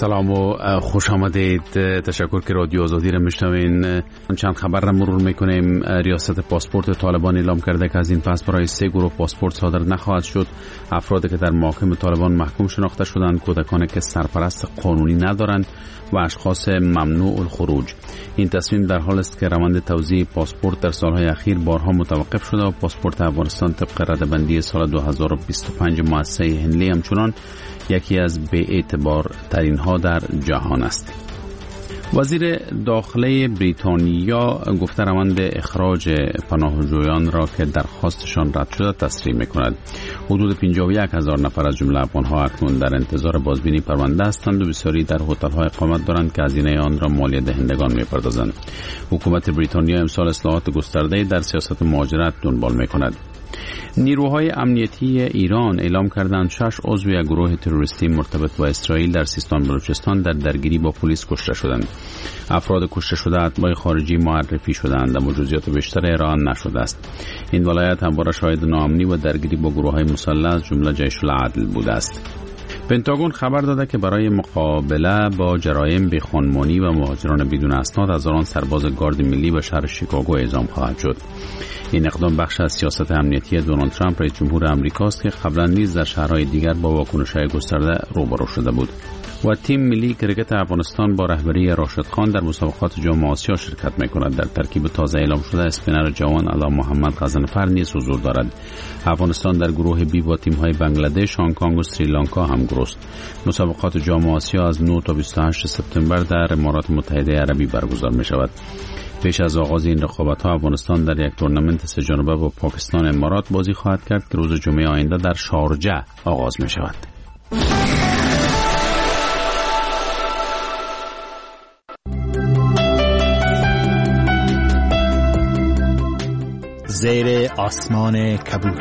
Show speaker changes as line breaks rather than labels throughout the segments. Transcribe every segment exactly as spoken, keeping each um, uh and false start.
سلام و خوش آمدید. تشکر که رادیو آزادی را میشنوین. چند خبر را مرور میکنیم. ریاست پاسپورت طالبان اعلام کرده که از این پس برای سه گروه پاسپورت صادر نخواهد شد. افرادی که در محاکم طالبان محکوم شناخته شدند، کودکانی که سرپرست قانونی ندارند و اشخاص ممنوع الخروج. این تصمیم در حال است که روند توزیع پاسپورت در سالهای اخیر بارها متوقف شده و پاسپورت افغانستان طبق رده‌بندی سال دو هزار و بیست و پنج مؤسسه هنلی همچنان یکی از به اعتبار ترین ها در جهان است. وزیر داخله بریتانیا گفته روند اخراج پناهجویان را که درخواستشان رد شده تسریع می‌کند. حدود پنجاه و یک هزار نفر از جمله افغان‌ها اکنون در انتظار بازبینی پرونده هستند و بسیاری در هتل‌ها اقامت دارند که هزینه آن را مالیه دهندگان می‌پردازند. حکومت بریتانیا امسال اصلاحات گسترده‌ای در سیاست مهاجرت دنبال می‌کند. نیروهای امنیتی ایران اعلام کردند شش عضو یک گروه تروریستی مرتبط با اسرائیل در سیستان بلوچستان در درگیری با پلیس کشته شدند. افراد کشته شده اتباع خارجی معرفی شدند اما جزئیات بیشتر ارائه نشده است. این ولایت همواره شاهد ناامنی و درگیری با گروه‌های مسلح جمله جیش العدل بوده است. پنتاگون خبر داده که برای مقابله با جرایم بیخانمانی و مهاجران بدون اسناد هزاران سرباز گارد ملی به شهر شیکاگو اعزام خواهد شد. این اقدام بخش از سیاست امنیتی دونالد ترامپ رئیس جمهور آمریکاست که قبلا نیز در شهرهای دیگر با واکنش‌های گسترده روبرو شده بود. و تیم ملی کرکت افغانستان با رهبری راشد خان در مسابقات جام آسیا شرکت می‌کند. در ترکیب تازه اعلام شده اسپینر جوان علا محمد غضنفر نیز حضور دارد. افغانستان در گروه بی با تیم‌های بنگلادش، هنگ کنگ و سریلانکا هم گروست. مسابقات جام آسیا از نه تا بیست و هشت سپتامبر در امارات متحده عربی برگزار می‌شود. پیش از آغاز این رقابت‌ها افغانستان در یک تورنمنت سه جانبه با پاکستان امارات بازی خواهد کرد که روز جمعه آینده در شارجه آغاز می‌شود.
زیر آسمان کبود.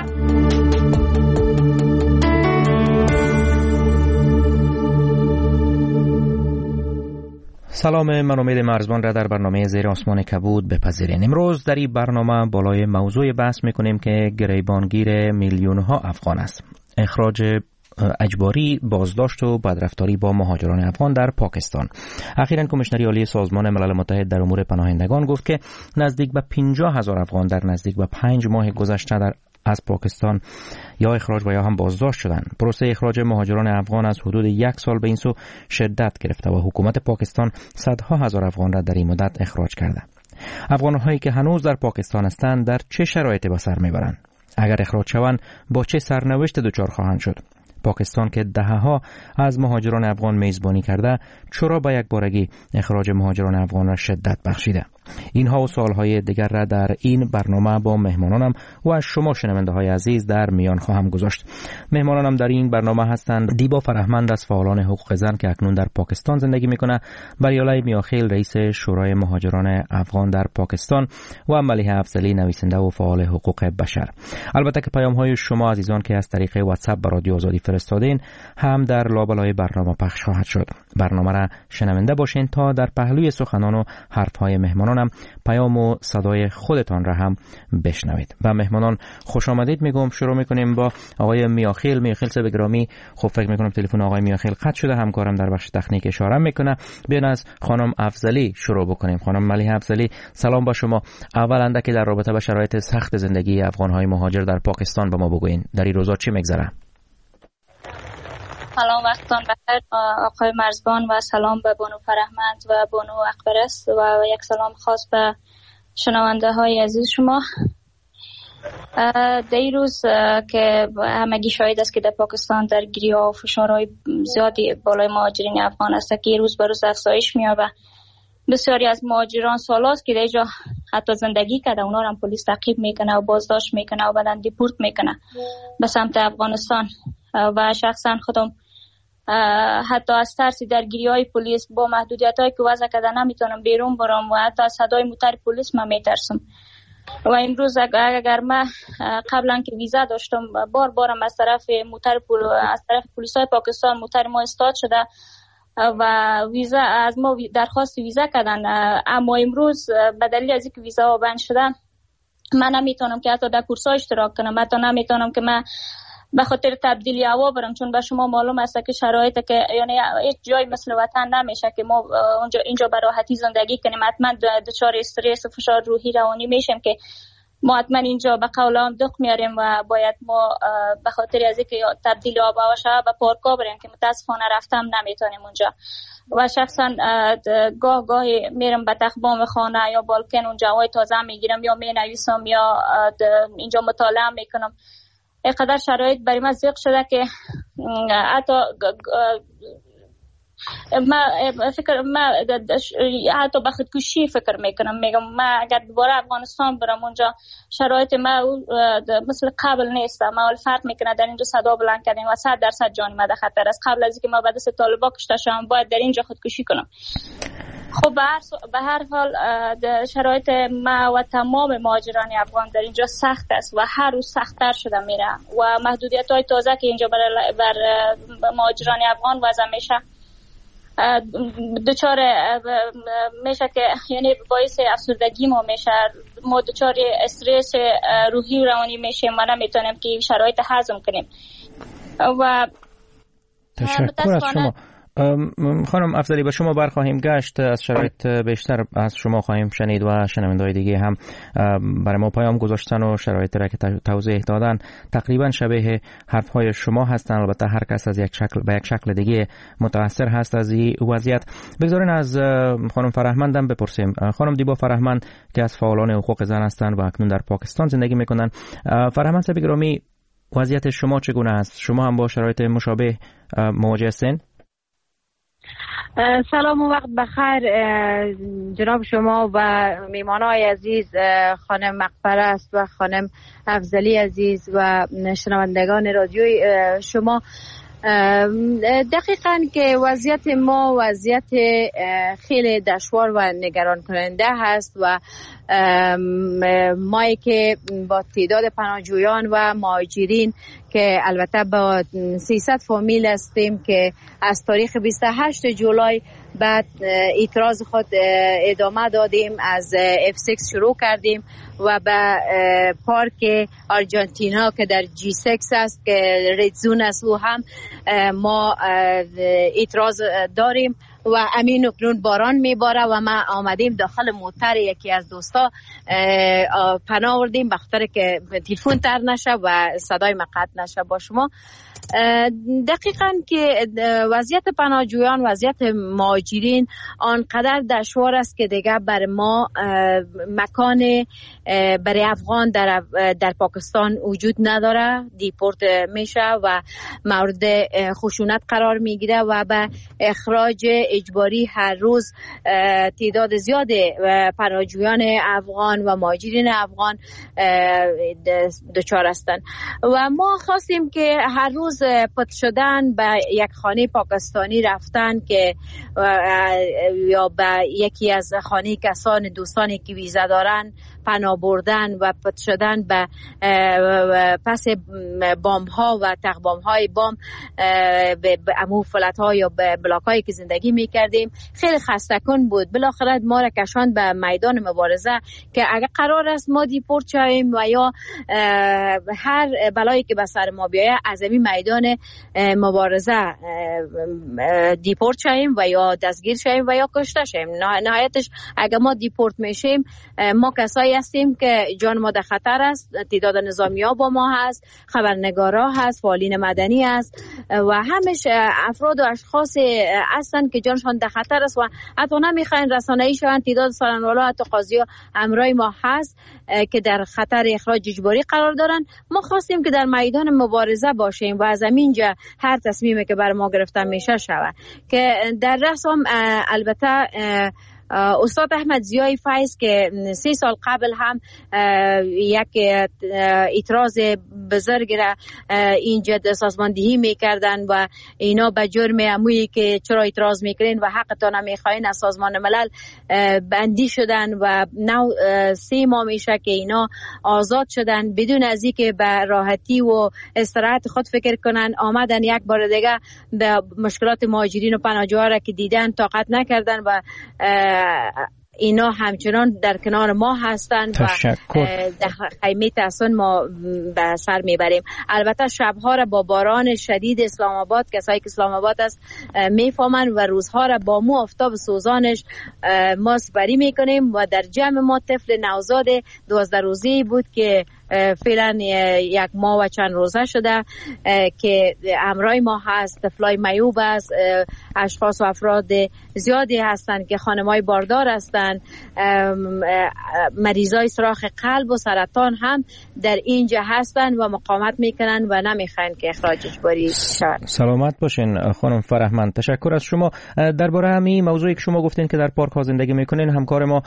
سلام، من امید مرزبان را در برنامه زیر آسمان کبود بپذیرین. امروز در این برنامه بالای موضوع بحث میکنیم که گریبانگیر میلیون ها افغان است. اخراج اجباری، بازداشت و بدرفتاری با مهاجران افغان در پاکستان. اخیراً کمیشنری عالی سازمان ملل متحد در امور پناهندگان گفت که نزدیک به پنجاه هزار افغان در نزدیک به پنج ماه گذشته در از پاکستان یا اخراج و یا هم بازداشت شدند. پروسه اخراج مهاجران افغان از حدود یک سال به این سو شدت گرفته و حکومت پاکستان صدها هزار افغان را در این مدت اخراج کرده. افغان‌هایی که هنوز در پاکستان هستند در چه شرایطی به سر میبرند؟ اگر اخراج شوند با چه سرنوشت دچار خواهند شد؟ پاکستان که دهها از مهاجران افغان میزبانی کرده چرا با یک بارگی اخراج مهاجران افغان را شدت بخشیده؟ اینها و سوالهای دیگر را در این برنامه با مهمانانم و از شما شنونده های عزیز در میان خواهم گذاشت. مهمانانم در این برنامه هستند دیبا فرهمند از فعالان حقوق زن که اکنون در پاکستان زندگی میکنه، بریالای میاخیل رئیس شورای مهاجران افغان در پاکستان و ملیحه افضلی نویسنده و فعال حقوق بشر. البته که پیام های شما عزیزان که از طریق واتساپ به رادیو آزادی فرستادین هم در لابلای برنامه پخش خواهد شد. برنامه را شنونده باشین تا در پهلوی سخنان و حرف های مهمانانم پیام و صدای خودتان را هم بشنوید. و مهمانان خوش آمدید میگم. شروع میکنیم با آقای میاخیل. میاخیل صاحب گرامی، خب فکر میکنم تلفن آقای میاخیل قطع شده، همکارم در بخش تکنیک اشاره میکنه. بیاین از خانم افضلی شروع بکنیم. خانم ملیحه افضلی، سلام با شما. اول اندکی در رابطه با شرایط سخت زندگی افغان‌های مهاجر در پاکستان به ما بگوین. در این روزا چی میگذره؟
سلام، وقتتان بخیر آقای مرزبان و سلام به بانو فرهمند و بانو اکبرست و یک سلام خاص به شنونده های عزیز شما. در این روز که همگی شاهد است که در پاکستان درگیری ها و فشارهای زیادی بالای مهاجرین افغان است که روز به روز افزایش می‌یابد. بسیاری از مهاجران سالاست که در اینجا حتی زندگی کرده، اونا هم پلیس تعقیب میکنه و بازداشت میکنه و بعداً دیپورت میکنه به سمت افغانستان. و شخصا خودم حتی از ترس درگیری های پلیس با محدودیت هایی که وضع کرده نمیتونم بیرون برم و حتی از صدای موتر پلیس من میترسم. و امروز اگر من قبلا که ویزا داشتم بار بارم از طرف موتر پول از طرف پلیس های پاکستان موتر ما استاد شده و ویزا از ما درخواست ویزا کردن، اما امروز به دلیل از اینکه ویزا ها بند شدن من نمیتونم که حتی در کورس ها اشتراک کنم، حتی نمیتونم که من به خاطر تبدیلی هوا برم، چون به شما معلوم است که شرایط که یعنی یک جای مثل وطن نمیشه که ما اونجا اینجا به راحتی زندگی کنیم. حتما دچار استرس و فشار روحی روانی میشیم که ما حتما اینجا به قول هم دق میاریم و باید ما به خاطر از اینکه تبدیل آب و هوا شود به پارکا بریم که متاسفانه رفتم نمیتونیم اونجا. و شخصا گاه گاهی میرم به تخبام خانه یا بالکن اونجا هوای تازه میگیرم یا مینویسم یا اینجا مطالعه میکنم. اینقدر شرایط برای من زیق شده که حتی ما فکر ما حتی به خودکشی فکر میکنم. میگم ما اگر دوباره افغانستان برم اونجا شرایط ما مثل قبل نیست. ما اول فرق میکنه در اینجا صدا بلند کردیم و صد درصد جان ما در خطر است. قبل از اینکه ما به دست طالبان کشته شوم باید در اینجا خودکشی کنم. خب به هر به هر حال شرایط ما و تمام مهاجران افغان در اینجا سخت است و هر روز سخت‌تر شده میره و محدودیت‌های تازه که اینجا بر بر مهاجران افغان وضع میشه دچار میشه که یعنی باعث افسردگی ما میشه. ما دچار استرس روحی و روانی میشیم و نمیتونیم که شرایط هضم کنیم. و
تشکر از شما خانم افضلی. به شما برخواهیم گشت، از شرایط بیشتر از شما خواهیم شنید و شنونده‌های دیگه هم برای ما پیام گذاشتن و شرایط را که توضیح دادن تقریبا شبیه حرفهای شما هستن. البته هر کس از یک شکل به یک شکل دیگه متاثر هست از این وضعیت. بگذارین از خانم فرهمندم بپرسیم. خانم دیبا فرهمند که از فعالان حقوق زن هستند و اکنون در پاکستان زندگی میکنن. فرهمند صاحب گرامی، وضعیت شما چگونه است؟ شما هم با شرایط مشابه مواجه هستین؟
سلام و وقت بخیر جناب شما و میمانای عزیز خانم مقبره است و خانم افضلی عزیز و شنوندگان رادیوی شما. دقیقاً که وضعیت ما وضعیت خیلی دشوار و نگران کننده هست و ما که با تعداد پناهجویان و مهاجرین که البته با سیصد فامیل هستیم که از تاریخ بیست و هشت جولای بعد اعتراض خود ادامه دادیم، از اف شش شروع کردیم و به پارک آرژانتینا که در جی شش است که رد زون است و هم ما اعتراض داریم و امین اکنون باران میباره و ما آمدیم داخل موتر یکی از دوستا پناه آوردیم به خاطر که تلفن تر نشه و صدای ما قطع نشه با شما. دقیقاً که وضعیت پناهجویان وضعیت مهاجرین آنقدر دشوار است که دیگه بر ما مکان برای افغان در در پاکستان وجود نداره. دیپورت میشه و مورد خشونت قرار میگیره و به اخراج اجباری هر روز تعداد زیاد پناهجویان افغان و مهاجرین افغان دچار هستند و ما خواستیم که هر روز پت شدن به یک خانه پاکستانی رفتن که یا به یکی از خانه کسان دوستانی که ویزا دارن پناه بردن و پت شدن به پس بام ها و تخبام های بام به امو فلت ها یا به بلاک هایی که زندگی می کردیم خیلی خسته کن بود. بالاخره ما را کشاند به میدان مبارزه که اگر قرار است ما دیپورت شویم و یا هر بلایی که به سر ما بیایه از این میدان مبارزه دیپورت شویم و یا دستگیر شویم و یا کشته شویم. نهایتش اگر ما دیپورت میشیم ما کسایی هستیم که جان ما در خطر است. تعداد نظامی ها با ما هست، خبرنگارا هست، فعالین مدنی هست و همش افراد و اشخاص هستند که جانشان در خطر است و حتی نمیخواین رسانه‌ای شوند. تعداد سالنوالا حتی قاضی ها همراه ما هست که در خطر اخراج اجباری قرار دارن. ما خواستیم که در میدان مبارزه باشیم و از اینجا هر تصمیمی که بر ما گرفته میشه شود که در رسم البته استاد احمد ضیای فیض که سه سال قبل هم یک اعتراض بزرگ را اینجا سازماندهی میکردن و اینا به جرم امویی که چرا اعتراض میکنین و حقتان میخواین از سازمان ملل بندی شدن و نو سه ماه میشه که اینا آزاد شدن بدون از اینکه به راحتی و استراحت خود فکر کنن. آمدن یک بار دیگه به مشکلات مهاجرین و پناهجویان را که دیدن طاقت نکردن و اینا همچنان در کنار ما هستند و در خیمه تحسن ما به سر میبریم. البته شبها را با باران شدید اسلام آباد، کسایی که اسلام آباد است میفهمن، و روزها را با مو آفتاب سوزانش ما سپری میکنیم. و در جمع ما طفل نوزاد دوازده روزه‌ای بود که فعلا یک ماه و چند روزه شده که همراه ما هست. طفلای میوب است، اشخاص و افراد زیادی هستند که خانمای باردار هستند، مریضای سوراخ قلب و سرطان هم در اینجا هستند و مقاومت میکنن و نمیخواین که اخراج اجباری شود.
سلامت باشین خانم فرهمند، تشکر از شما. درباره همین موضوعی که شما گفتین که در پارک ها زندگی میکنین، همکار ما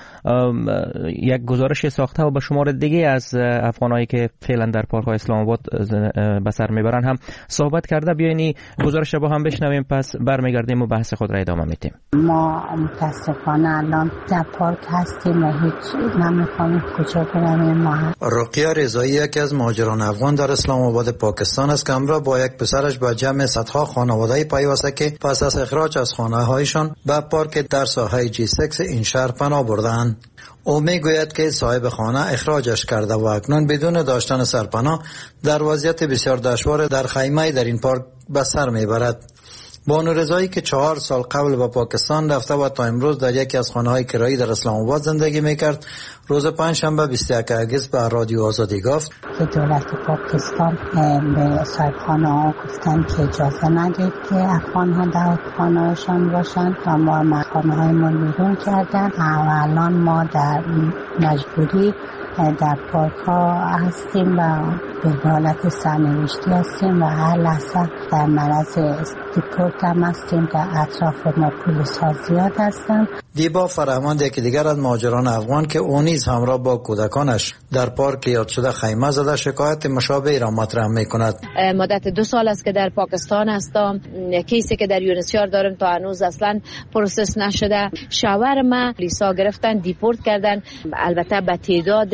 یک گزارش ساخته و به شمار دیگه از افغانایی که فعلا در پارک های اسلام آباد به سر میبرن هم صحبت کرده. بیاین گزارش با هم بشنویم، پس برمیگردیم و بحث خود را ادامه میدیم.
ما متاسفانه الان در پارک هستیم و هیچ نمی‌فهمیم کجا بریم. ما
رقیه رضایی یکی از مهاجران افغان در اسلام آباد پاکستان است که همراه با یک پسرش با جمع صدها خانواده‌ای پیوسته که پس از اخراج از خانه‌هایشان به پارک در ساحه جی سیکس این شهر پناه بردند. او میگوید که صاحب خانه اخراجش کرده و اکنون بدون داشتن سرپناه در وضعیت بسیار دشوار در خیمه در این پارک به سر میبرد. بانو رضایی که چهار سال قبل به پاکستان رفته و تا امروز در یکی از خانه‌های کرایی در اسلام آباد زندگی میکرد، روز پنجشنبه بیست و یک اگست به رادیو آزادی گفت
که دولت پاکستان به صاحبخانه ها گفتن که اجازه ندید که افغان ها در خانه‌شان باشند و ما خانه های ما بیرون کردن و الان ما در مجبوری در پارک ها هستیم و به حالت سرنوشتی هستیم و هر لحظه در معرض دیپورت هم هستیم. در اطراف ما پلیس ها زیاد هستن.
دیبا فرهمند یکی دیگر از مهاجران افغان که او نیز همراه با کودکانش در پارک یاد شده خیمه زده شکایت مشابهی را مطرح می‌کند.
مدت دو سال است که در پاکستان هستم. کیسی که در یونسیار دارم تا هنوز اصلا پروسس نشده. شوهر ما پلیسا گرفتن، دیپورت کردن. البته به تعداد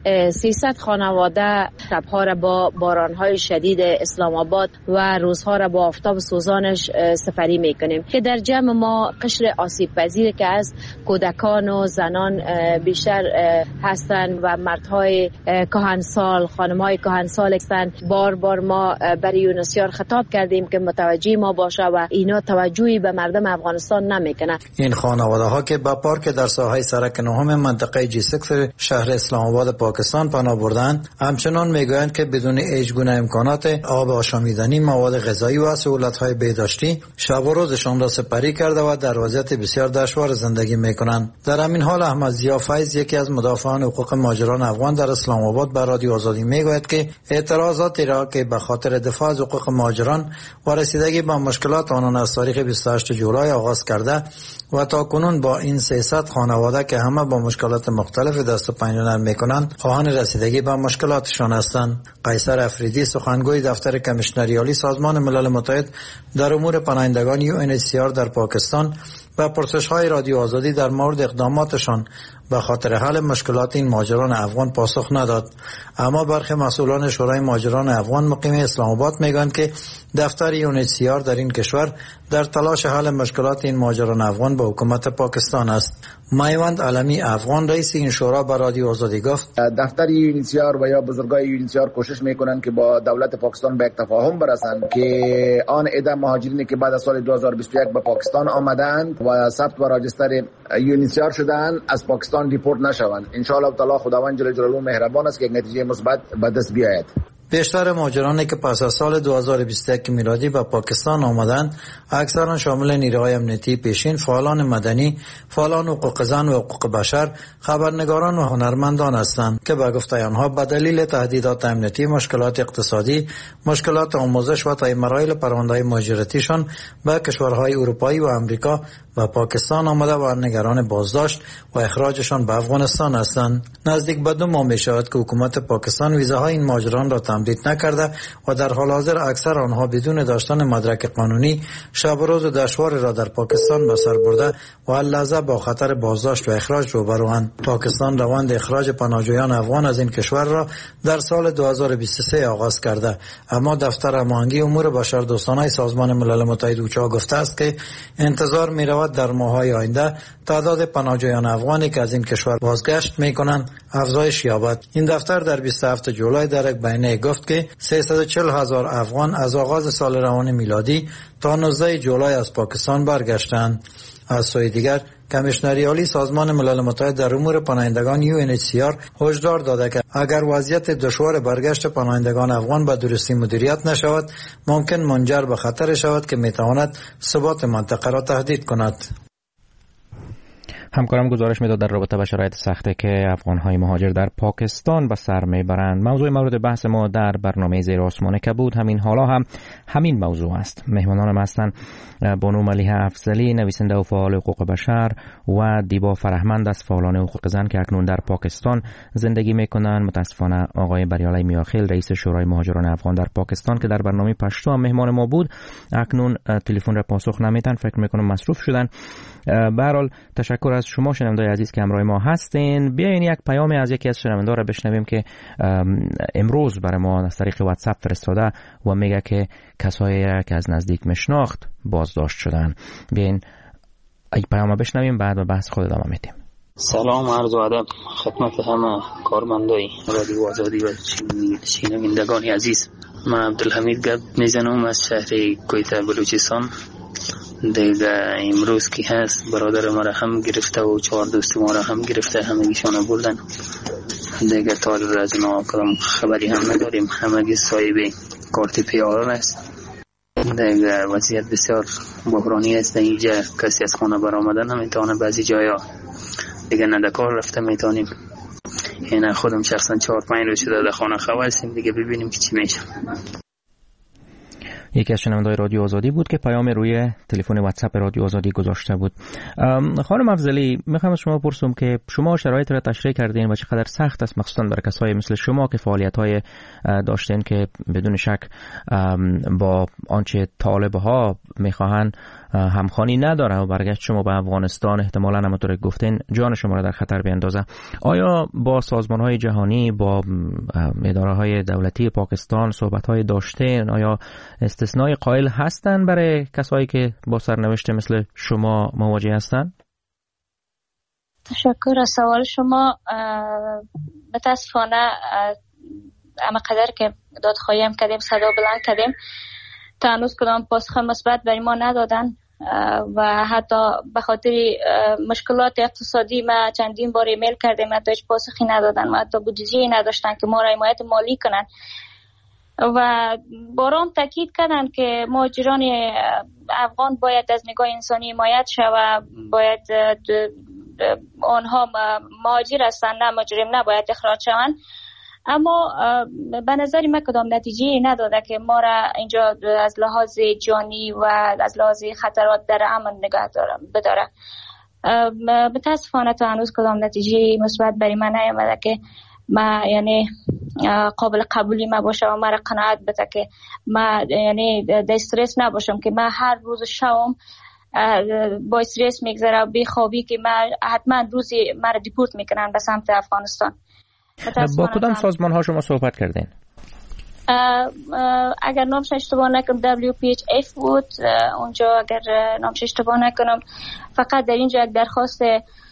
سیصد خانواده شب‌ها را با باران‌های شدید اسلام آباد و روزها را با آفتاب سوزانش سپری می‌کنیم که در جمع ما قشر آسیب پذیر که از کودکان و زنان بیشتر هستند و مردهای کهنسال، خانم‌های کهنسال هستند. بار بار ما برای یونسیار خطاب کردیم که متوجه ما باشه و اینا توجهی به مردم افغانستان نمیکنه.
این خانواده ها که به پارک در ساحه سرک نهم منطقه جی سیکس شهر اسلام آباد پاکستان پناه بردند، همچنان میگویند که بدون هیچ گونه امکانات آب آشامیدنی، مواد غذایی و سهولت‌های بهداشتی شب و روزشان را سپری کرده و در وضعیت بسیار دشوار زندگی میکنند. در همین حال احمد ضیا فیض یکی از مدافعان حقوق مهاجران افغان در اسلام آباد به رادیو آزادی میگوید که اعتراضاتی را که به خاطر دفاع از حقوق مهاجران و رسیدگی به مشکلات آنان از تاریخ بیست و هشت جولای آغاز کرده و تا کنون با این سیصد خانواده که همه با مشکلات مختلف دست و پنجه نرم میکنند خواهان رسیدگی به مشکلاتشان هستند. قیصر افریدی سخنگوی دفتر کمیشنری عالی سازمان ملل متحد در امور پناهندگان یو ان اچ سی آر در پاکستان و پرسش‌های رادیو آزادی در مورد اقداماتشان به خاطر حل مشکلات این مهاجران افغان پاسخ نداد. اما برخی مسئولان شورای مهاجران افغان مقیم اسلام آباد میگویند که دفتر یو ان اچ سی آر در این کشور در تلاش حل مشکلات این مهاجران افغان با حکومت پاکستان است. میوند علمی افغان رئیس این شورا به رادیو آزادی گفت
دفتر یو ان اچ سی آر و یا بزرگای یو ان اچ سی آر کوشش میکنند که با دولت پاکستان به یک تفاهم برسند که آن عده مهاجرینی که بعد از سال دو هزار و بیست و یک به پاکستان آمدند و ثبت و راجستر یو ان اچ سی آر شدند از پاکستان دیپورت نشوند. ان شاء الله تعالی خداوند جل جلاله مهربان است که یک نتیجه مثبت به دست بیاید.
بیشتر مهاجرانی که پس از سال دو هزار و بیست و یک میلادی به پاکستان آمدند اکثرا شامل نیروهای امنیتی پیشین، فعالان مدنی، فعالان حقوق زن و حقوق بشر، خبرنگاران و هنرمندان هستند که به گفته آنها به دلیل تهدیدات امنیتی، مشکلات اقتصادی، مشکلات آموزش و طی مراحل پرونده‌های مهاجرتیشان به کشورهای اروپایی و امریکا و پاکستان آمده و نگران بازداشت و اخراجشان به افغانستان هستند. نزدیک به دو ماه می‌شود که حکومت پاکستان ویزاهای این مهاجران را تمدید نکرده و در حال حاضر اکثر آنها بدون داشتن مدرک قانونی شب و روز دشوار را در پاکستان به سر برده و هر لحظه با خطر بازداشت و اخراج روبروند. پاکستان روند اخراج پناهجویان افغان از این کشور را در سال دو هزار و بیست و سه آغاز کرده، اما دفتر هماهنگی امور بشردوستانه سازمان ملل متحد اوچا گفته است که انتظار می‌رود در ماه‌های آینده تعداد پناهجویان افغانی که از این کشور بازگشت میکنند افزایش یابد. این دفتر در بیست و هفتم جولای در یک بیانیه گفت که سیصد و چهل هزار افغان از آغاز سال روان میلادی تا نوزدهم جولای از پاکستان برگشتند. از سوی دیگر کمیشنری عالی سازمان ملل متحد در امور پناهندگان یو ان اچ سی آر هشدار داده که اگر وضعیت دشوار برگشت پناهندگان افغان به درستی مدیریت نشود ممکن منجر به خطر شود که میتواند ثبات منطقه را تهدید کند.
همکارم گزارش میداد در رابطه با شرایط سختی که افغان‌های مهاجر در پاکستان به سر میبرند. موضوع مورد بحث ما در برنامه زیر آسمان کبود همین حالا هم همین موضوع است. مهمانانم هستند بانو ملیحه افضلی، نویسنده و فعال حقوق بشر، و دیبا فرهمند از فعالان حقوق زن که اکنون در پاکستان زندگی میکنند. متاسفانه آقای بریالای میاخیل، رئیس شورای مهاجران افغان در پاکستان که در برنامه پشتو هم مهمان ما بود، اکنون تلفن را پاسخ نمیدن، فکر میکنم مصروف شدن. به هر حال تشکر از شما شنوندای عزیز که همراه ما هستین. بیاین یک پیام از یکی از شنوندگان را بشنویم که امروز برای ما از طریق واتساپ فرستاده و میگه که کسایی که از نزدیک میشناخت بازداشت شدن. بیاین این پیام بشنویم، بعد به بحث خود ادامه میدیم.
سلام، عرض و ادب خدمت همه کارمندای رادیو آزادی و شنوندگان عزیز. من عبدالحمید گپ میزنم از شهر کویت بلوچستان. دیگه امروز که هست برادر ما را هم گرفته و چهار دوست ما را هم گرفته، همگیشان بردن. دیگه تا از ما کدام خبری هم نداریم، همگی صاحب کارت پیاران است. دیگه وضعیت بسیار بحرانی است. اینجا کسی از خانه برآمدن نمیتونه، بعضی جایا دیگه ندکار رفته میتونیم. این خودم شخصا چهار پنج روز شده در خانه خوابیدم، دیگه ببینیم که چی میشه.
یکی از شنوندگان رادیو آزادی بود که پیام روی تلفن واتساپ رادیو آزادی گذاشته بود. خانم افضلی، میخوام از شما پرسم که شما شرایط را تشریح کردین و چقدر سخت است، مخصوصا برای کسایی مثل شما که فعالیت‌های داشتین که بدون شک با آنچه طالب‌ها میخواهند همخوانی نداره و برگشت شما به افغانستان احتمالاً همونطور که گفتین جان شما را در خطر بیندازه. آیا با سازمان‌های جهانی، با اداره‌های دولتی پاکستان صحبت‌های داشتین؟ آیا استثنای قائل هستن برای کسایی که با سرنوشت مثل شما مواجه هستن؟
تشکر از سوال شما. متاسفانه اما قدر که دادخواهی هم کردیم، صدا بلند کردیم، تا هنوز کدام پاسخ مثبت برای ما ندادن و حتی به خاطر مشکلات اقتصادی ما چندین بار ایمیل کردیم، حتی هیچ پاسخی ندادن و حتی بودجه‌ای نداشتن که ما را حمایت مالی کنن و بارام تاکید کردن که مهاجران افغان باید از نگاه انسانی حمایت شود، باید آنها مهاجر هستند، نه مجرم، نباید اخراج شوند. اما به نظر من کدام نتیجه نداده که ما را اینجا از لحاظ جانی و از لحاظ خطرات در امن نگاه بداره. متاسفانه تا هنوز کدام نتیجه مثبت برای من نیامده که ما یعنی قابل قبولی ما باشه و ما را قناعت بده که ما یعنی در استرس نباشم که ما هر روز شام با استرس میگذره و بی خوابی که ما حتما روزی ما را دیپورت میکنن به سمت افغانستان.
با کدام سازمان ها شما صحبت کردین؟
اگر نامش اشتباه نکنم دبلیو پی اچ اف بود اونجا، اگر نامش اشتباه نکنم. فقط در اینجا یک درخواست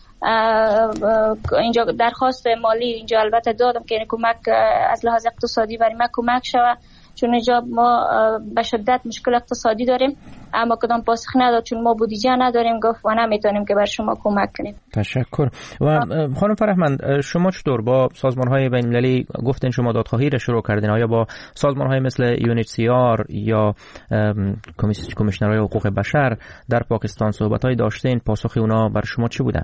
اینجا درخواست مالی اینجا البته دادم که کمک از لحاظ اقتصادی برای ما کمک شود، چون اینجا ما به شدت مشکل اقتصادی داریم، اما کدام پاسخ نداد چون ما بودجه نداریم، گفت و نمیتونیم که بر شما کمک کنیم.
تشکر. و خانم فرهمند، شما چطور با سازمان‌های بین‌المللی گفتین شما دادخواهی را شروع کردین؟ آیا با سازمان‌های مثل یو ان اچ سی آر یا کمیشنرهای حقوق بشر در پاکستان صحبت‌های داشتین؟ پاسخ اونا بر شما چی بوده؟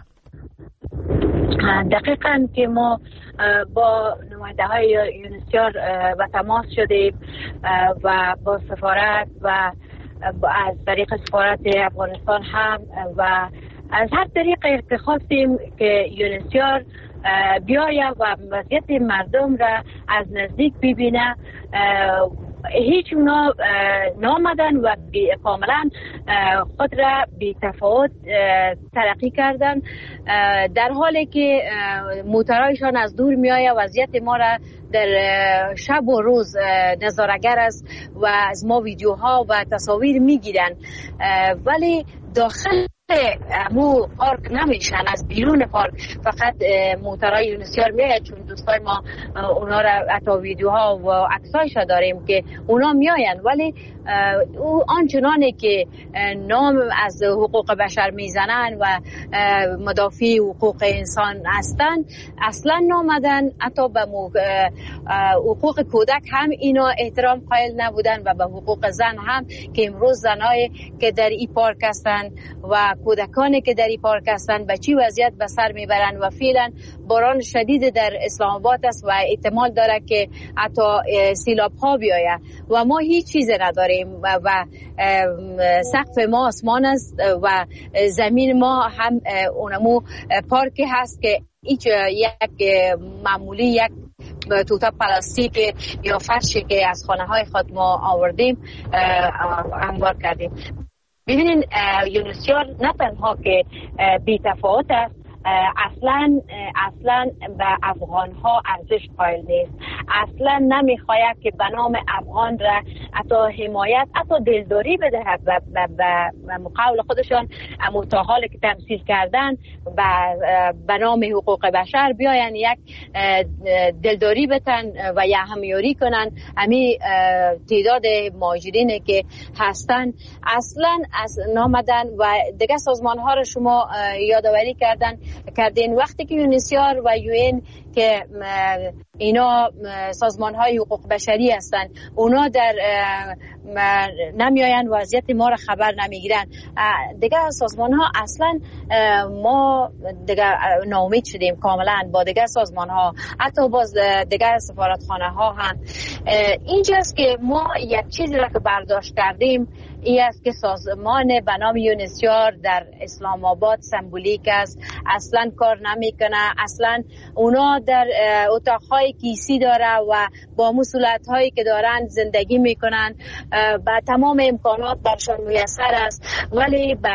دقیقاً که ما با نماینده های یو ان اچ سی آر به تماس شدیم و با سفارت و از طریق سفارت افغانستان هم و از هر طریق خواستیم که یو ان اچ سی آر بیاید و وضعیت مردم را از نزدیک ببینه. هیچ اونا نامدن و کاملا خود را بی تفاوت ترقی کردن، در حالی که موترایشان از دور می آید. وضعیت ما را در شب و روز نظاره‌گر است و از ما ویدیوها و تصاویر می گیرن، ولی داخل مو پارک نمیشن، از بیرون پارک فقط موتورای یونیسیار میاید، چون دوستای ما اونا را حتی ویدیوها و عکسایش داریم که اونا میاین، ولی او آنچنانی که نام از حقوق بشر میزنن و مدافع حقوق انسان هستن اصلا نامدن. حتی به حقوق کودک هم اینا احترام قائل نبودن و به حقوق زن هم که امروز زنای که در این پارک هستن و کودکانی که در این پارک هستن به چی وضعیت به سر میبرن و فعلا باران شدید در اسلام آباد است و احتمال داره که حتی سیلاب ها بیاید و ما هیچ چیز نداریم و, و سقف ما آسمان است و زمین ما هم اونمو پارکی هست که هیچ یک معمولی یک توتا پلاستیک یا فرشی که از خانه های خود ما آوردیم انبار کردیم. ببینین یونیسیار نه تنها که بی تفاوت است، اصلا اصلا به افغان ها ارزش قائل نیست، اصلا نمیخواید که به نام افغان را حتی حمایت حتی دلداری بدهد و به مقابل خودشان تا حالی که تمثیل کردن به نام حقوق بشر بیاین یک دلداری بتن و یا همیاری کنن. همین تعداد مهاجرینی که هستن اصلا از نامدن و دیگه سازمان ها را شما یادآوری کردن کردین وقتی که یونیسیار و یوئن که اینا سازمان های حقوق بشری هستند اونا در نمیاین وضعیت ما را خبر نمیگیرن، دیگه سازمان ها اصلا ما دیگه ناامید شدیم کاملا با دیگه سازمان ها، حتی باز دیگه سفارتخانه ها هم. اینجاست که ما یک چیزی را که برداشت کردیم این است که سازمان به نام یونیسیار در اسلام آباد سمبولیک است، اصلا کار نمیکنه، اصلا اونا در اتاقهای کیسی داره و با مسئولیت هایی که دارن زندگی میکنن، با تمام امکانات برشان میسر است، ولی به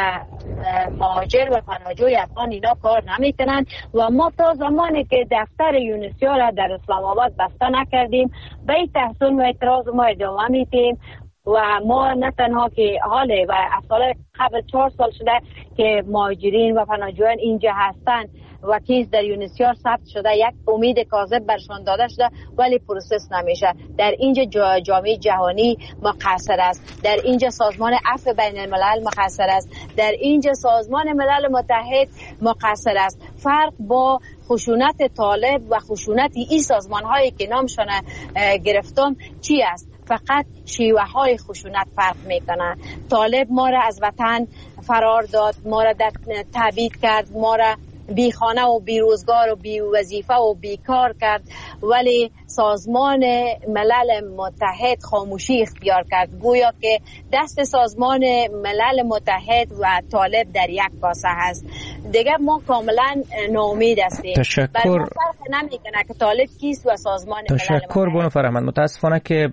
مهاجر و پناهجوی افغان اینا کار نمیکنن و ما تا زمانی که دفتر یونیسیار در اسلام آباد بسته نکردیم به این تحصیل و اعتراض ما ادامه میدیم و ما نه تنها که حاله و از سال قبل چهار سال شده که مهاجرین و پناهجویان اینجا هستن و کیس در یونیسیار ثبت شده، یک امید کاذب برشان داده شده ولی پروسس نمیشه. در اینجا جامعه جهانی مقصر است، در اینجا سازمان عفو بین الملل مقصر است، در اینجا سازمان ملل متحد مقصر است. فرق با خشونت طالب و خشونت این سازمان هایی که نامشان گرفتم چی است؟ فقط شیوه های خشونت فرق میکنه. طالب ما را از وطن فرار داد، ما را در تبعید کرد، ما را بی خانه و بی روزگار و بی وظیفه و بی کار کرد، ولی سازمان ملل متحد خاموشی اختیار کرد، گویا که دست سازمان ملل متحد و طالب در یک کاسه هست. دیگه ما کاملا ناامید هستیم.
تشکر.
فرق نمیکنه که طالب کیست و سازمان
تشکر بانو فرهمند. متاسفانه که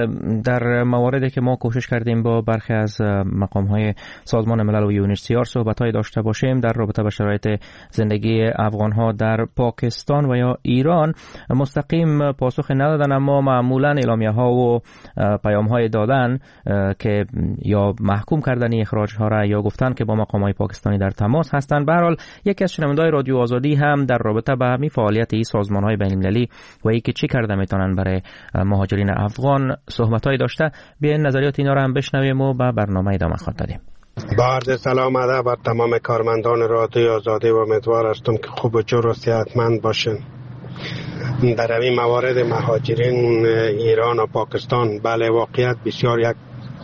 در مواردی که ما کوشش کردیم با برخی از مقام‌های سازمان ملل و یونیسیار صحبت‌های داشته باشیم در رابطه با شرایط زندگی افغان‌ها در پاکستان و یا ایران، مستقیم پاسخ ندادن، اما معمولا اعلامیه‌ها و پیام‌های دادن که یا محکوم کردن اخراج‌ها را یا گفتن که با مقام‌های پاکستانی در تماس هستند. به هر حال یکی از شنونده‌های رادیو آزادی هم در رابطه با همین فعالیت این سازمان‌های بین‌المللی و اینکه چی کرده میتونن برای مهاجرین افغان صحبت‌های داشته. بیاین نظریات اینا رو هم بشنویم و به برنامه ادامه خواهیم دادیم.
با عرض سلام ادب بر تمام کارمندان رادیو آزادی و امیدوار هستم که خوب و جور و صحتمند باشین. در این موارد مهاجرین ایران و پاکستان بله واقعیت بسیار یک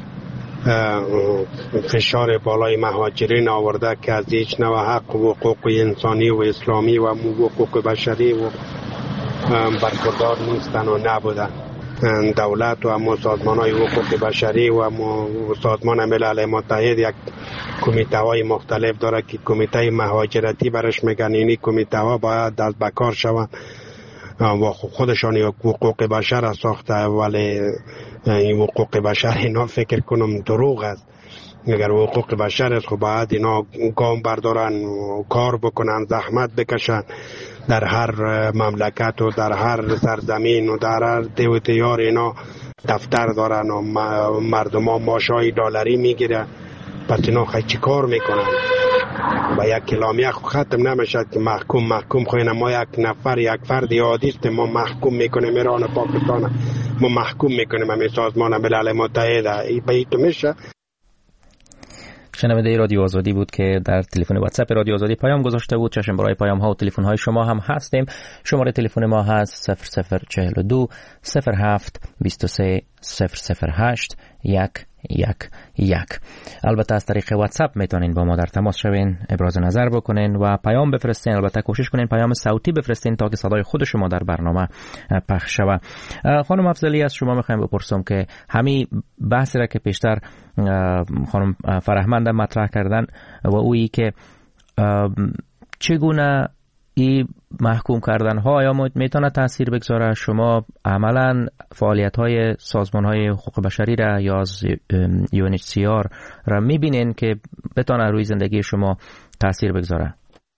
فشار بالای مهاجرین آورده که از هیچ نوع حق و حقوق انسانی و اسلامی و حقوق بشری و برخوردار نیستن و نبودن. دولت و همون سازمان های حقوق بشری و سازمان ملل متحد یک کمیته های مختلف داره که کمیته مهاجرتی برش میگن. اینی کمیته ها باید دست به کار شوند و خودشان حقوق بشر ساخته، ولی این حقوق بشر اینا فکر کنم دروغ است. اگر حقوق بشر است خب باید اینا گام بردارن و کار بکنن، زحمت بکشن. در هر مملکت و در هر سرزمین و در هر دیو تیار اینا دفتر دارن و مردم ها ماشای دلاری میگیرن، پس اینا خیلی چی کار میکنن؟ و یک کلامیه ختم نمیشد که محکوم محکوم خوینه. ما یک نفر یک فرد عادی است، ما محکوم میکنیم ایران پاکستان، ما محکوم میکنیم همین سازمان ملل متحد. ای به این تو میشه.
شنونده رادیو آزادی بود که در تلفن واتساپ رادیو آزادی پیام گذاشته بود. چشم برای پیام ها و تلفن های شما هم هستیم. شماره تلفن ما هست صفر صفر چهل و دو صفر هفت بیست و سه صفر صفر هشت یک یک یک. البته از طریق واتساپ میتونین با ما در تماس شوین، ابراز نظر بکنین و پیام بفرستین. البته کوشش کنین پیام صوتی بفرستین تا که صدای خود شما در برنامه پخش شود. خانم افضلی، از شما میخوایم بپرسم که همین بحثی را که پیشتر خانم فرهمند مطرح کردن و اویی که چگونه این محکوم کردن ها یا میتونه تاثیر بگذاره، شما عملا فعالیت های سازمان های حقوق بشری را یا از یو ان اچ سی آر را میبینین که بتونه روی زندگی شما تاثیر بگذاره؟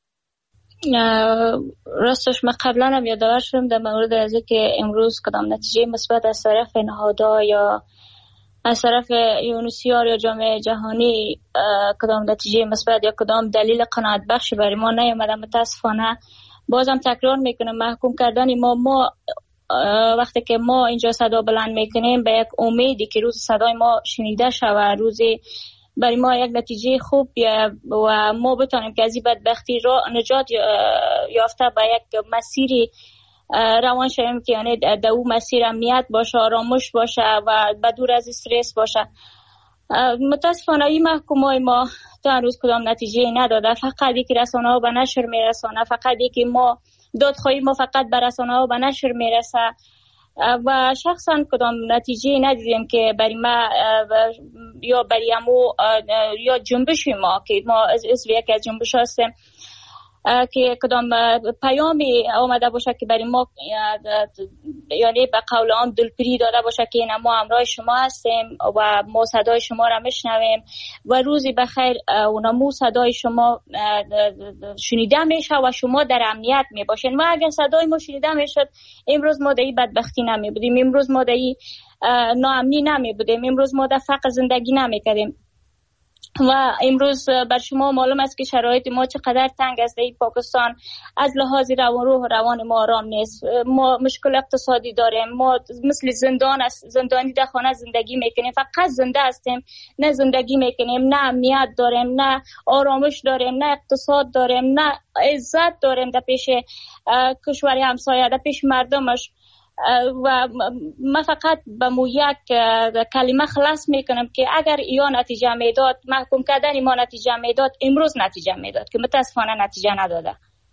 راستش من قبلا هم یادآور شدم در مورد از که امروز کدام نتیجه مثبت از طرف نهادها یا از طرف یو ان اچ سی آر یا جامعه جهانی کدام نتیجه مثبت یا کدام دلیل قناعت بخش برای ما نیامده. متاسفانه بازم تکرار میکنم، محکوم کردن ما ما وقتی که ما اینجا صدا بلند میکنیم به یک امیدی که روز صدای ما شنیده شود، روزی برای ما یک نتیجه خوب و ما بتانیم که از این بدبختی را نجات یافته به یک مسیری روان شویم که یعنی در اون مسیر امنیت باشه، آرامش باشه و بدور از استرس باشه. متاسفانه این محکومای ما تا هنوز کدام نتیجه نداده. فقط یکی رسانه ها به نشر میرسانه، فقط یکی ما دادخواهی ما فقط به رسانه ها به نشر میرسه و شخصا کدام نتیجه ندیدیم که برای ما یا برای امو یا جنبش ما که ما از یک از جنبش هستیم که کدام پیامی آمده باشه که برای ما یعنی به قول عام دلپری داده باشه که این ما همراه شما هستیم و ما صدای شما را میشنویم و روزی بخیر اونمو صدای شما شنیده میشه و شما در امنیت میباشین. ما اگر صدای ما شنیده میشد امروز ما در این بدبختی نمی بودیم، امروز ما در این ناامنی نمی بودیم، امروز ما در فقر زندگی نمی کردیم و امروز بر شما معلوم است که شرایط ما چقدر تنگ است. در پاکستان از لحاظ روان روح و روان ما آرام نیست. ما مشکل اقتصادی داریم، ما مثل زندان است، زندانی در خانه زندگی میکنیم، فقط زنده هستیم، نه زندگی میکنیم، نه امنیت داریم، نه آرامش داریم، نه اقتصاد داریم، نه عزت داریم در پیش کشور همسایه، در پیش مردمش. و من فقط به مو یک کلمه خلاص میکنم که اگر یا نتیجه میداد، محکوم کردن ما نتیجه میداد، امروز نتیجه میداد که متاسفانه نتیجه نداده.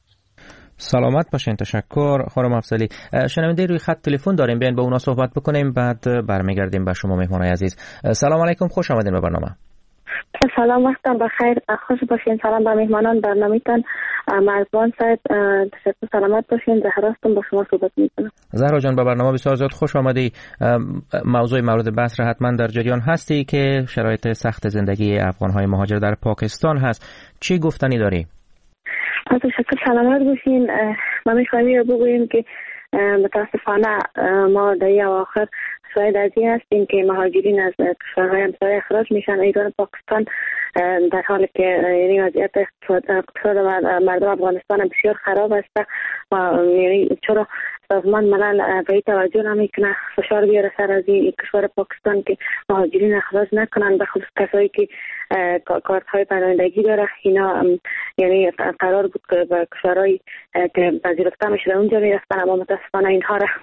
سلامت باشین. تشکر خانم افضلی. شنونده روی خط تلفن داریم، بیاین با اونا صحبت بکنیم بعد برمیگردیم به شما مهمانای عزیز. سلام علیکم، خوش آمدین به برنامه.
سلام، وقتم بخیر، خوش باشین. سلام به مهمانان برنامه‌تان. مرزبان صاحب تشکر، سلامت باشین. زهرا هستم، با شما صحبت می‌کنم.
زهرا جان، به برنامه بسیار زیاد خوش آمدی. موضوع مورد بحث را حتما در جریان هستی که شرایط سخت زندگی افغان‌های مهاجر در پاکستان هست. چی گفتنی داری؟
تشکر، سلامت باشین. ما می‌خوایم بگوییم که متاسفانه ما در این اواخر شاید از این هستیم که مهاجرین از کشورهای همسایه اخراج میشن. ایران پاکستان در حالی که یعنی وضعیت اقتصاد مردم افغانستان بسیار خراب است و یعنی چرا سازمان ملل به این توجه نمیکنه فشار بیاره سر از این کشور پاکستان که مهاجرین اخراج نکنن، به خصوص کسایی که کارت های پناهندگی داره. اینا یعنی قرار بود که به کشورهای که پذیرفته میشه اونجا میرفتن، اما متاسفانه اینها را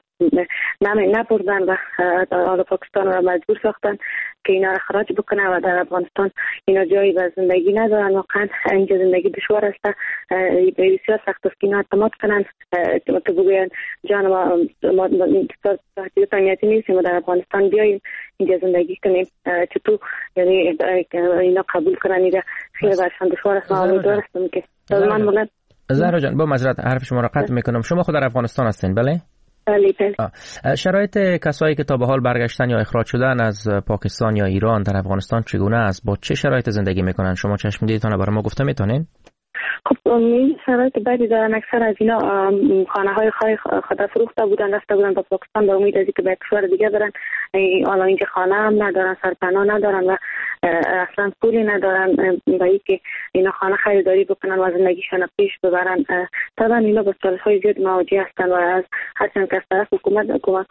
نبردن و حالا پاکستان را مجبور ساختن که اینا را خراج بکنه و در افغانستان اینا جایی به زندگی ندارن. واقعا اینجا زندگی دشوار است، بسیار سخت است که اینا اعتماد کنن که بگوین جان ما ما تحت امنیتی نیستیم و در افغانستان بیاییم اینجا زندگی کنیم. چطور یعنی اینا قبول کنن؟ اینا خیلی برشان دشوار است. ما امیدوار هستم که سازمان ملل.
زهرا جان، با معذرت حرف شما را قطع میکنم. شما خود در افغانستان هستین بله؟
بله بله.
شرایط کسایی که تا به حال برگشتن یا اخراج شدن از پاکستان یا ایران در افغانستان چگونه است؟ با چه شرایط زندگی میکنن؟ شما چشم دیدتان برای ما گفته میتونین؟
خب این شرایط بدی دارن. اکثر از اینا خانه های خواهی خدا فروخته بودن، رفته بودن به پاکستان به امید از اینکه به کشور دیگه برن. حالا اینجا خانه هم ندارن، سرپناه ندارن و اصلا پولی ندارن به اینکه اینا خانه خریداری بکنن و زندگیشون پیش ببرن. طبعا اینا با چالش های زیاد مواجه هستن و از هرچند که از طرف حکومت حکومت